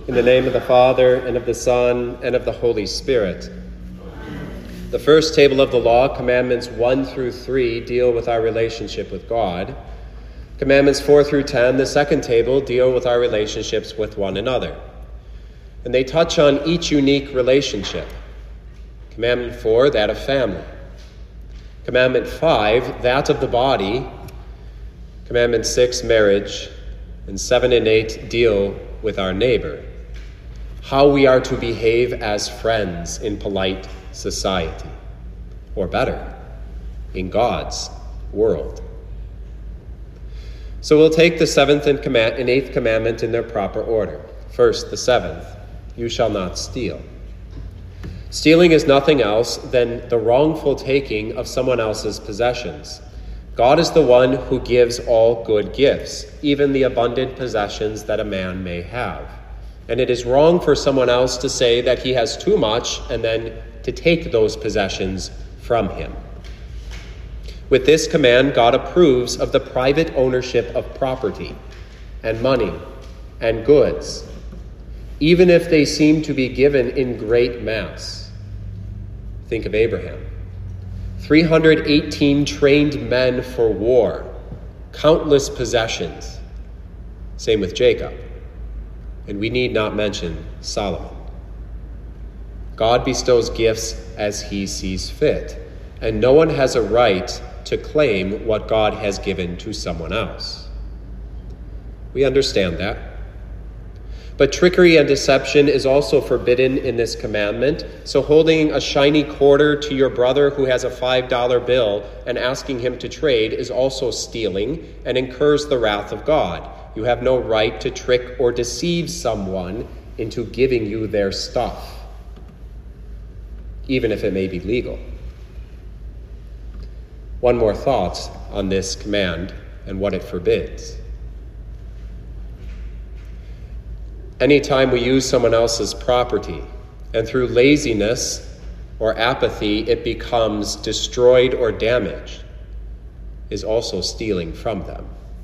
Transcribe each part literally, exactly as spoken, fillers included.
In the name of the Father, and of the Son, and of the Holy Spirit. The first table of the law, commandments one through three, deal with our relationship with God. Commandments four through ten, the second table, deal with our relationships with one another. And they touch on each unique relationship. Commandment four, that of family. Commandment five, that of the body. Commandment six, marriage. And seven and eight deal with our neighbor. How we are to behave as friends in polite society, or better, in God's world. So we'll take the seventh and, command, and eighth commandment in their proper order. First, the seventh, you shall not steal. Stealing is nothing else than the wrongful taking of someone else's possessions. God is the one who gives all good gifts, even the abundant possessions that a man may have. And it is wrong for someone else to say that he has too much and then to take those possessions from him. With this command, God approves of the private ownership of property and money and goods, even if they seem to be given in great mass. Think of Abraham. three hundred eighteen trained men for war, countless possessions. Same with Jacob. And we need not mention Solomon. God bestows gifts as he sees fit, and no one has a right to claim what God has given to someone else. We understand that. But trickery and deception is also forbidden in this commandment, so holding a shiny quarter to your brother who has a five dollar bill and asking him to trade is also stealing and incurs the wrath of God. You have no right to trick or deceive someone into giving you their stuff, even if it may be legal. One more thought on this command and what it forbids. Anytime we use someone else's property and through laziness or apathy it becomes destroyed or damaged, is also stealing from them.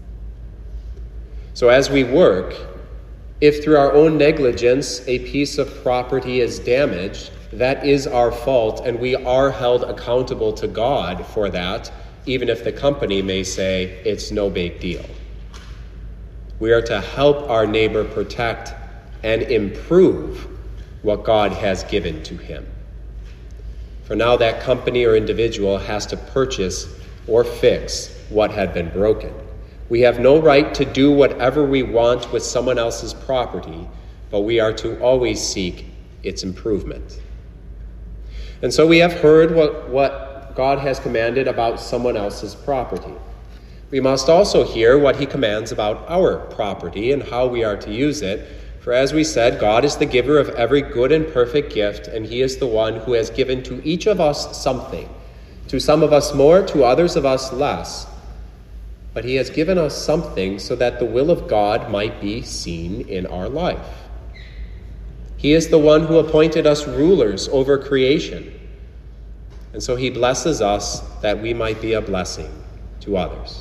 So as we work, if through our own negligence a piece of property is damaged, that is our fault, and we are held accountable to God for that, even if the company may say it's no big deal. We are to help our neighbor protect and improve what God has given to him. For now, that company or individual has to purchase or fix what had been broken. We have no right to do whatever we want with someone else's property, but we are to always seek its improvement. And so we have heard what, what God has commanded about someone else's property. We must also hear what he commands about our property and how we are to use it. For as we said, God is the giver of every good and perfect gift, and he is the one who has given to each of us something. To some of us more, to others of us less. But he has given us something so that the will of God might be seen in our life. He is the one who appointed us rulers over creation. And so he blesses us that we might be a blessing to others.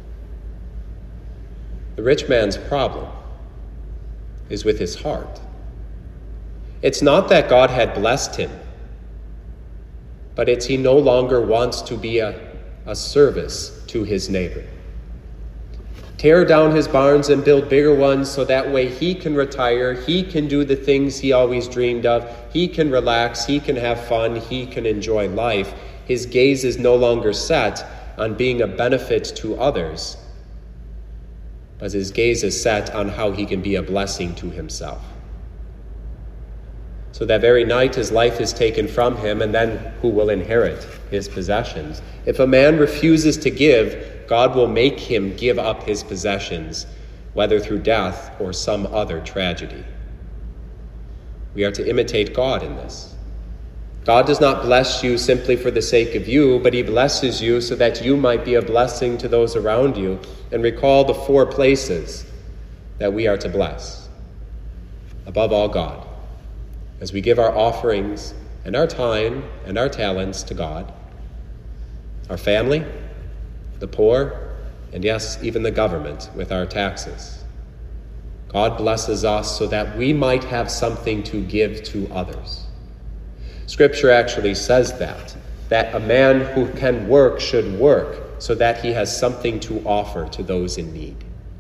The rich man's problem is with his heart. It's not that God had blessed him, but it's he no longer wants to be a, a service to his neighbor. Tear down his barns and build bigger ones so that way he can retire, he can do the things he always dreamed of, he can relax, he can have fun, he can enjoy life. His gaze is no longer set on being a benefit to others, but his gaze is set on how he can be a blessing to himself. So that very night his life is taken from him, and then who will inherit his possessions? If a man refuses to give, God will make him give up his possessions, whether through death or some other tragedy. We are to imitate God in this. God does not bless you simply for the sake of you, but he blesses you so that you might be a blessing to those around you. And recall the four places that we are to bless. Above all, God. As we give our offerings and our time and our talents to God, our family, the poor, and yes, even the government with our taxes. God blesses us so that we might have something to give to others. Scripture actually says that, that a man who can work should work so that he has something to offer to those in need.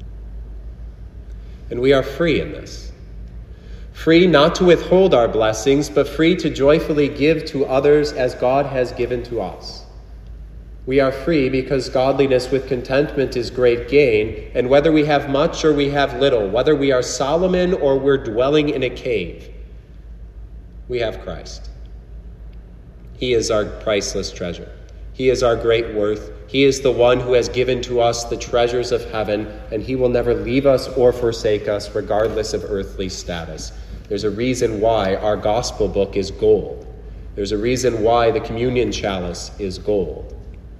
And we are free in this. Free not to withhold our blessings, but free to joyfully give to others as God has given to us. We are free because godliness with contentment is great gain, and whether we have much or we have little, whether we are Solomon or we're dwelling in a cave, we have Christ. He is our priceless treasure. He is our great worth. He is the one who has given to us the treasures of heaven, and he will never leave us or forsake us, regardless of earthly status. There's a reason why our gospel book is gold. There's a reason why the communion chalice is gold.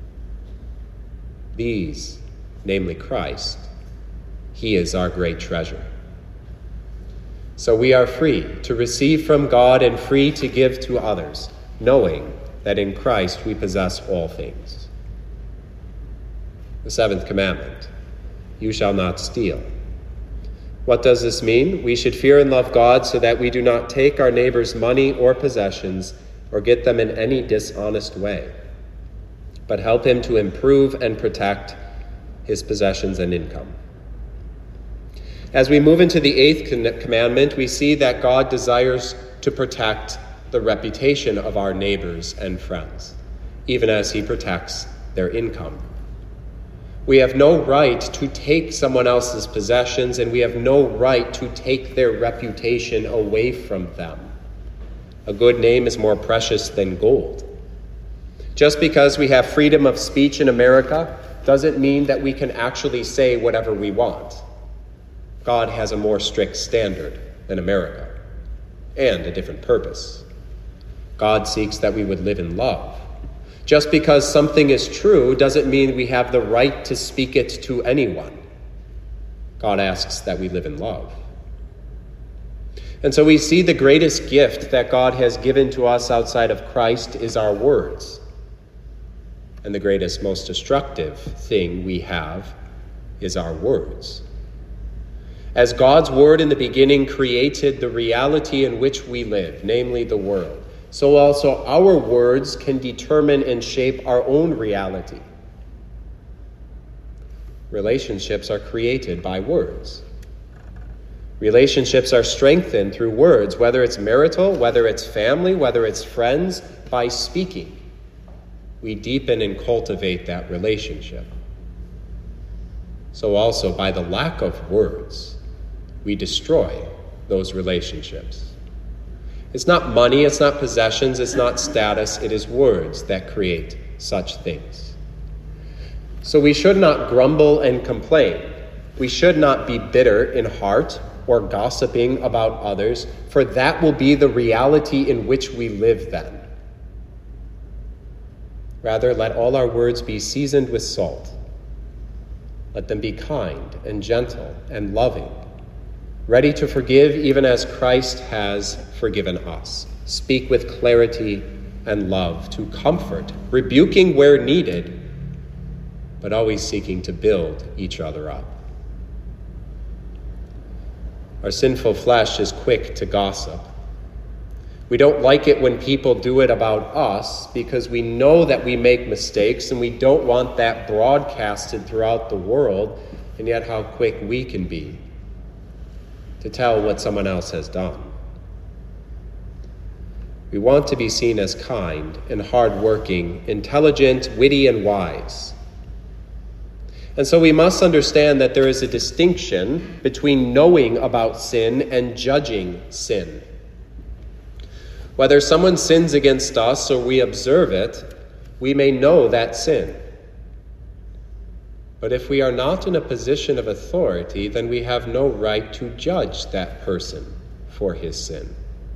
These, namely Christ, he is our great treasure. So we are free to receive from God and free to give to others, knowing that in Christ we possess all things. The seventh commandment, you shall not steal. What does this mean? We should fear and love God so that we do not take our neighbor's money or possessions or get them in any dishonest way, but help him to improve and protect his possessions and income. As we move into the eighth commandment, we see that God desires to protect the reputation of our neighbors and friends, even as he protects their income. We have no right to take someone else's possessions, and we have no right to take their reputation away from them. A good name is more precious than gold. Just because we have freedom of speech in America doesn't mean that we can actually say whatever we want. God has a more strict standard than America, and a different purpose. God seeks that we would live in love. Just because something is true doesn't mean we have the right to speak it to anyone. God asks that we live in love. And so we see the greatest gift that God has given to us outside of Christ is our words. And the greatest, most destructive thing we have is our words. As God's word in the beginning created the reality in which we live, namely the world, so also our words can determine and shape our own reality. Relationships are created by words. Relationships are strengthened through words, whether it's marital, whether it's family, whether it's friends, by speaking. We deepen and cultivate that relationship. So also by the lack of words, we destroy those relationships. It's not money, it's not possessions, it's not status, it is words that create such things. So we should not grumble and complain. We should not be bitter in heart or gossiping about others, for that will be the reality in which we live then. Rather, let all our words be seasoned with salt. Let them be kind and gentle and loving, ready to forgive even as Christ has forgiven us. Speak with clarity and love to comfort, rebuking where needed, but always seeking to build each other up. Our sinful flesh is quick to gossip. We don't like it when people do it about us because we know that we make mistakes and we don't want that broadcasted throughout the world, and yet how quick we can be to tell what someone else has done. We want to be seen as kind and hardworking, intelligent, witty, and wise. And so we must understand that there is a distinction between knowing about sin and judging sin. Whether someone sins against us or we observe it, we may know that sin. But if we are not in a position of authority, then we have no right to judge that person for his sin.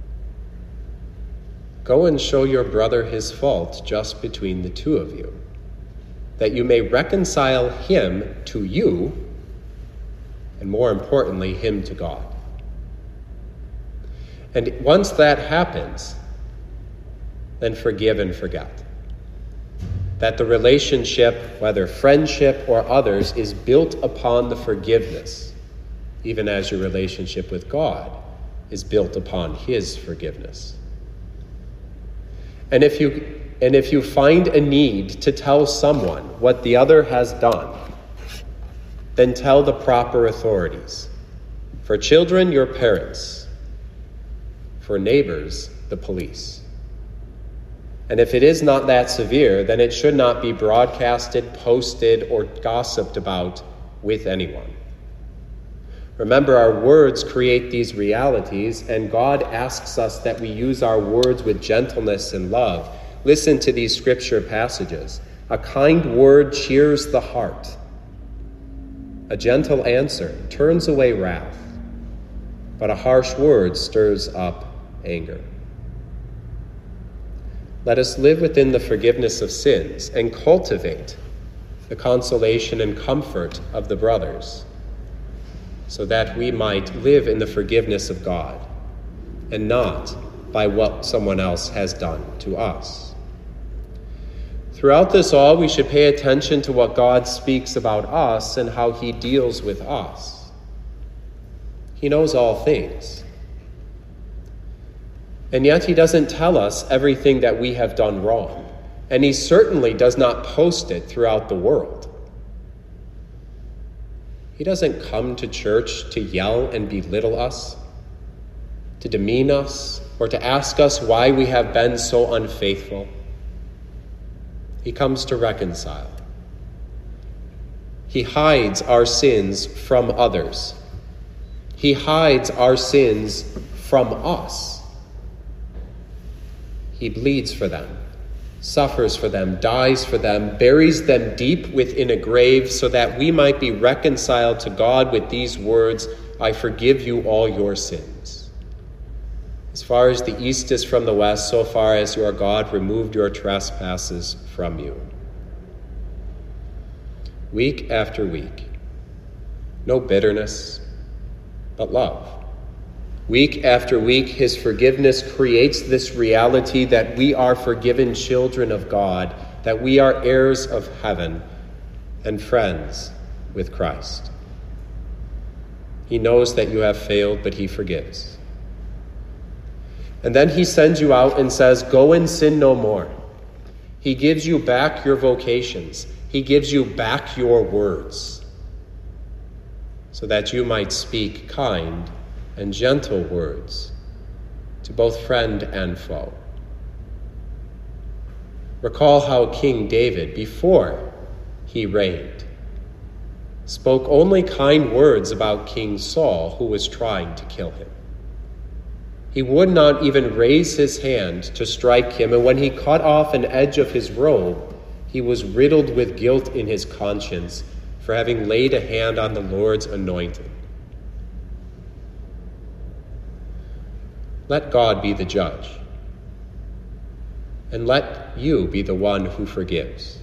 Go and show your brother his fault just between the two of you, that you may reconcile him to you, and more importantly, him to God. And once that happens, then forgive and forget. That the relationship, whether friendship or others, is built upon the forgiveness even as your relationship with God is built upon his forgiveness. And if you and if you find a need to tell someone what the other has done, then tell the proper authorities. For children, your parents. For neighbors, the police. And if it is not that severe, then it should not be broadcasted, posted, or gossiped about with anyone. Remember, our words create these realities, and God asks us that we use our words with gentleness and love. Listen to these scripture passages. A kind word cheers the heart. A gentle answer turns away wrath, but a harsh word stirs up anger. Let us live within the forgiveness of sins and cultivate the consolation and comfort of the brothers, so that we might live in the forgiveness of God and not by what someone else has done to us. Throughout this all, we should pay attention to what God speaks about us and how he deals with us. He knows all things. And yet he doesn't tell us everything that we have done wrong. And he certainly does not post it throughout the world. He doesn't come to church to yell and belittle us, to demean us, or to ask us why we have been so unfaithful. He comes to reconcile. He hides our sins from others. He hides our sins from us. He bleeds for them, suffers for them, dies for them, buries them deep within a grave so that we might be reconciled to God with these words, I forgive you all your sins. As far as the east is from the west, so far as your God removed your trespasses from you. Week after week, no bitterness, but love. Week after week, his forgiveness creates this reality that we are forgiven children of God, that we are heirs of heaven and friends with Christ. He knows that you have failed, but he forgives. And then he sends you out and says, go and sin no more. He gives you back your vocations. He gives you back your words, so that you might speak kind and gentle words to both friend and foe. Recall how King David, before he reigned, spoke only kind words about King Saul, who was trying to kill him. He would not even raise his hand to strike him, and when he cut off an edge of his robe, he was riddled with guilt in his conscience for having laid a hand on the Lord's anointed. Let God be the judge, and let you be the one who forgives.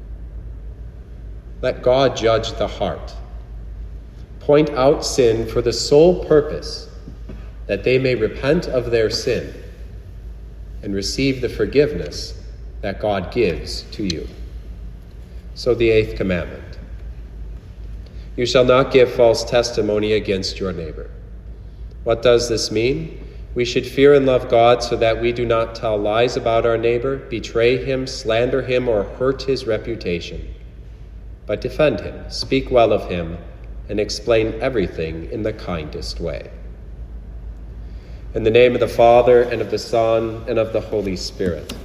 Let God judge the heart. Point out sin for the sole purpose that they may repent of their sin and receive the forgiveness that God gives to you. So the eighth commandment. You shall not give false testimony against your neighbor. What does this mean? We should fear and love God so that we do not tell lies about our neighbor, betray him, slander him, or hurt his reputation, but defend him, speak well of him, and explain everything in the kindest way. In the name of the Father, and of the Son, and of the Holy Spirit.